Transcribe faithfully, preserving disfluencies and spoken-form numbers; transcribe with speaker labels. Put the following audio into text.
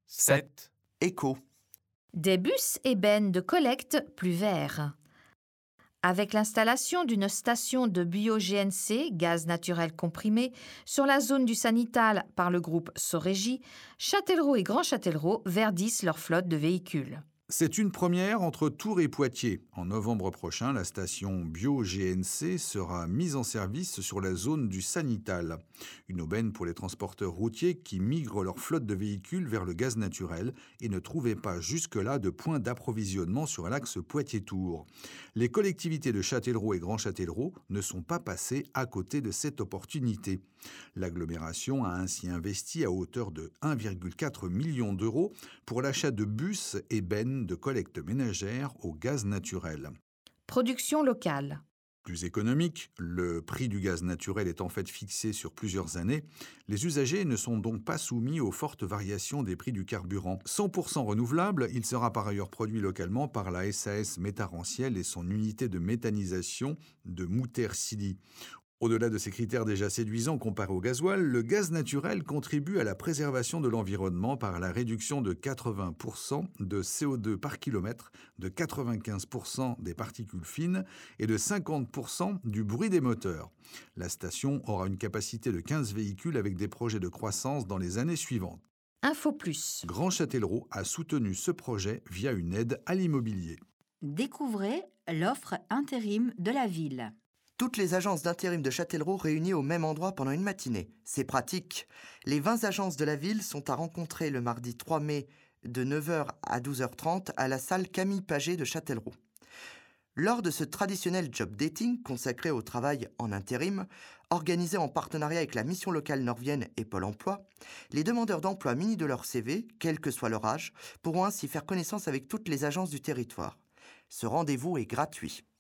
Speaker 1: sept,
Speaker 2: Écho.
Speaker 3: Des bus ébènes de collecte plus verts. Avec l'installation d'une station de bio-G N C, gaz naturel comprimé, sur la zone du Sanital par le groupe Sorégie, Châtellerault et Grand Châtellerault verdissent leur flotte de véhicules.
Speaker 4: C'est une première entre Tours et Poitiers. En novembre prochain, la station bio-G N C sera mise en service sur la zone du Sanital. Une aubaine pour les transporteurs routiers qui migrent leur flotte de véhicules vers le gaz naturel et ne trouvaient pas jusque-là de point d'approvisionnement sur l'axe Poitiers-Tours. Les collectivités de Châtellerault et Grand Châtellerault ne sont pas passées à côté de cette opportunité. L'agglomération a ainsi investi à hauteur de un virgule quatre million d'euros pour l'achat de bus et bennes de collecte ménagère au gaz naturel.
Speaker 3: Production locale.
Speaker 4: Plus économique, le prix du gaz naturel est en fait fixé sur plusieurs années. Les usagers ne sont donc pas soumis aux fortes variations des prix du carburant. cent pour cent renouvelable, il sera par ailleurs produit localement par la S A S Métaranciel et son unité de méthanisation de Moutersilly. Au-delà de ces critères déjà séduisants comparés au gasoil, le gaz naturel contribue à la préservation de l'environnement par la réduction de quatre-vingts pour cent de C O deux par kilomètre, de quatre-vingt-quinze pour cent des particules fines et de cinquante pour cent du bruit des moteurs. La station aura une capacité de quinze véhicules avec des projets de croissance dans les années suivantes.
Speaker 3: Info plus.
Speaker 4: Grand Châtellerault a soutenu ce projet via une aide à l'immobilier.
Speaker 5: Découvrez l'offre intérim de la ville.
Speaker 2: Toutes les agences d'intérim de Châtellerault réunies au même endroit pendant une matinée. C'est pratique. Les vingt agences de la ville sont à rencontrer le mardi trois mai de neuf heures à douze heures trente à la salle Camille Paget de Châtellerault. Lors de ce traditionnel job dating consacré au travail en intérim, organisé en partenariat avec la mission locale Nord-Vienne et Pôle emploi, les demandeurs d'emploi munis de leur C V, quel que soit leur âge, pourront ainsi faire connaissance avec toutes les agences du territoire. Ce rendez-vous est gratuit.